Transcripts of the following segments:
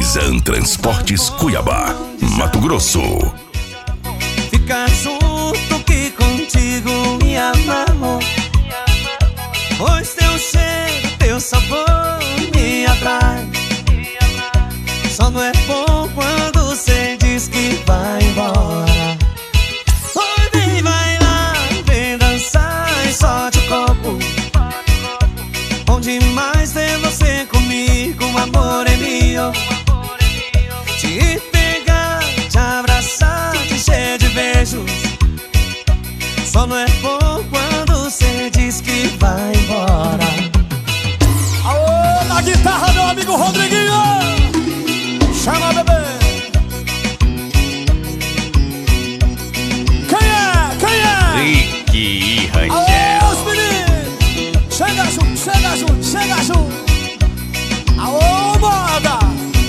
Laizan Transportes Cuiabá, Mato Grosso. Ficar junto que contigo me amarro, pois teu cheiro, teu sabor me atrai. Só não é bom quando cê diz que vai embora. Oi, vem, vai lá, vem dançar e solte o corpo. Bom demais ter você comigo, amor é meu. Te pegar, te abraçar, te encher de beijos. Só não é bom quando cê diz que vai embora. Aô, na guitarra, meu amigo Rodriguinho! Chama, bebê! Quem é? Quem é? Rick e Rangel. Aô, os meninos! Chega junto, chega junto, chega junto! Aô, moda!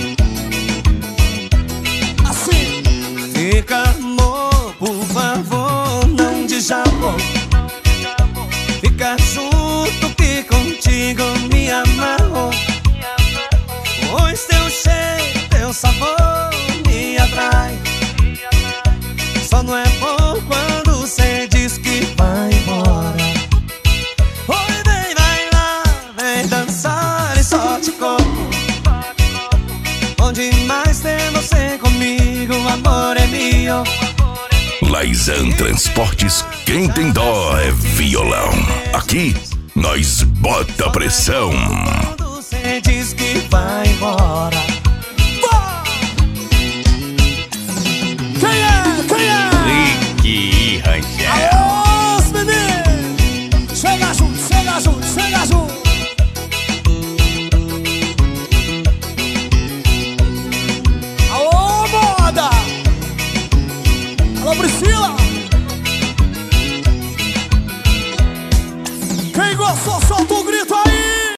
Assim! Fica, amor, por favor, não diz amor. Fica junto que contigo me amarro, pois teu cheiro, teu sabor me atrai. Só não é bom quando cê diz que vai embora. Oi, vem, vai lá, vem dançar e solte o corpo. Bom demais ter você comigo, amor é meu. Laizan Transportes, quem tem dó é violão. Aqui, nós bota pressão. Quando cê diz que vai embora.